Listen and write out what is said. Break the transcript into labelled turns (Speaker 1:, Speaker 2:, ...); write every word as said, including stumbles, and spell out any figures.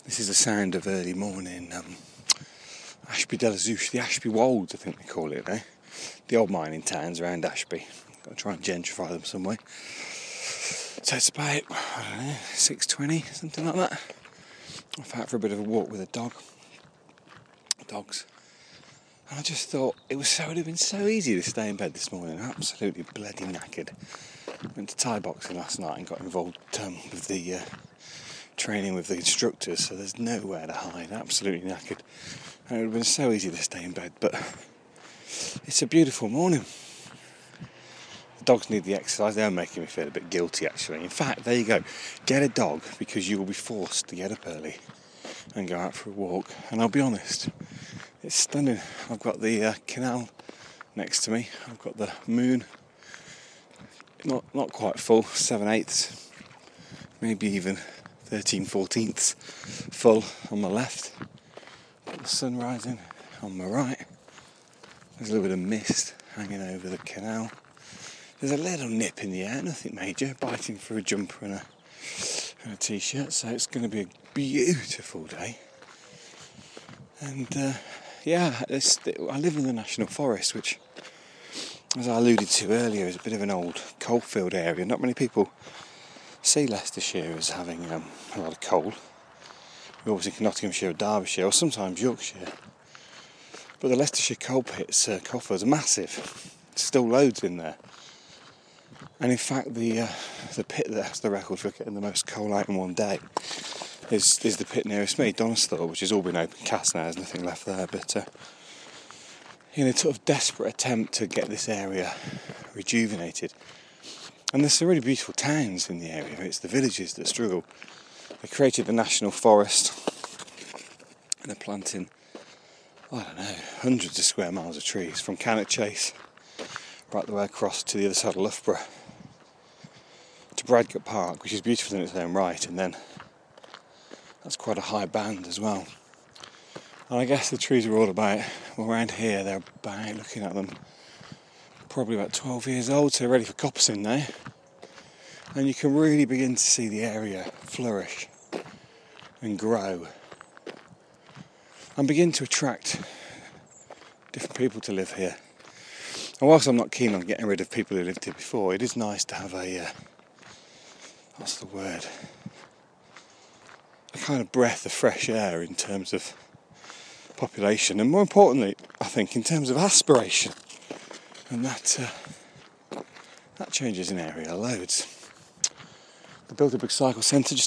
Speaker 1: This is the sound of early morning um, Ashby de la Zouch, the Ashby Wolds I think they call it now. The old mining towns around Ashby. Got to try and gentrify them some way. So it's about, I don't know, six twenty, something like that. I've out for a bit of a walk with a dog. Dogs. And I just thought it was so, it would have been so easy to stay in bed this morning. Absolutely bloody knackered. Went to Thai boxing last night and got involved um, with the uh, training with the instructors, so there's nowhere to hide. Absolutely knackered. And it would have been so easy to stay in bed, but it's a beautiful morning. The dogs need the exercise. They're making me feel a bit guilty, actually. In fact, there you go. Get a dog because you will be forced to get up early and go out for a walk. And I'll be honest, it's stunning. I've got the uh, canal next to me. I've got the moon, not not quite full, seven eighths, maybe even thirteen fourteenths full on my left. Got the sun rising on my right. There's a little bit of mist hanging over the canal. There's a little nip in the air, nothing major, biting through a jumper and a, and a t-shirt, so it's going to be a beautiful day. And uh, yeah, it's, I live in the National Forest, which, as I alluded to earlier, is a bit of an old coalfield area. Not many people see Leicestershire as having um, a lot of coal. We always think Nottinghamshire or Derbyshire, or sometimes Yorkshire. But the Leicestershire coal pits, uh, coalfields are massive. There's still loads in there. And in fact, the uh, the pit that has the record for getting the most coal out in one day is is the pit nearest me, Donisthorpe, which has all been open cast now. There's nothing left there. But uh, in a sort of desperate attempt to get this area rejuvenated, and there's some really beautiful towns in the area. It's the villages that struggle. They created the National Forest, and they're planting, I don't know, hundreds of square miles of trees from Cannock Chase right the way across to the other side of Loughborough to Bradgate Park, which is beautiful in its own right, and then that's quite a high band as well. And I guess the trees are all about, well, around here they're about, looking at them, probably about twelve years old, so they're ready for coppicing now. And you can really begin to see the area flourish and grow and begin to attract different people to live here. And whilst I'm not keen on getting rid of people who lived here before, it is nice to have a, uh, what's the word, a kind of breath of fresh air in terms of population, and more importantly, I think, in terms of aspiration. And that uh, that changes an area loads. They built a big cycle centre just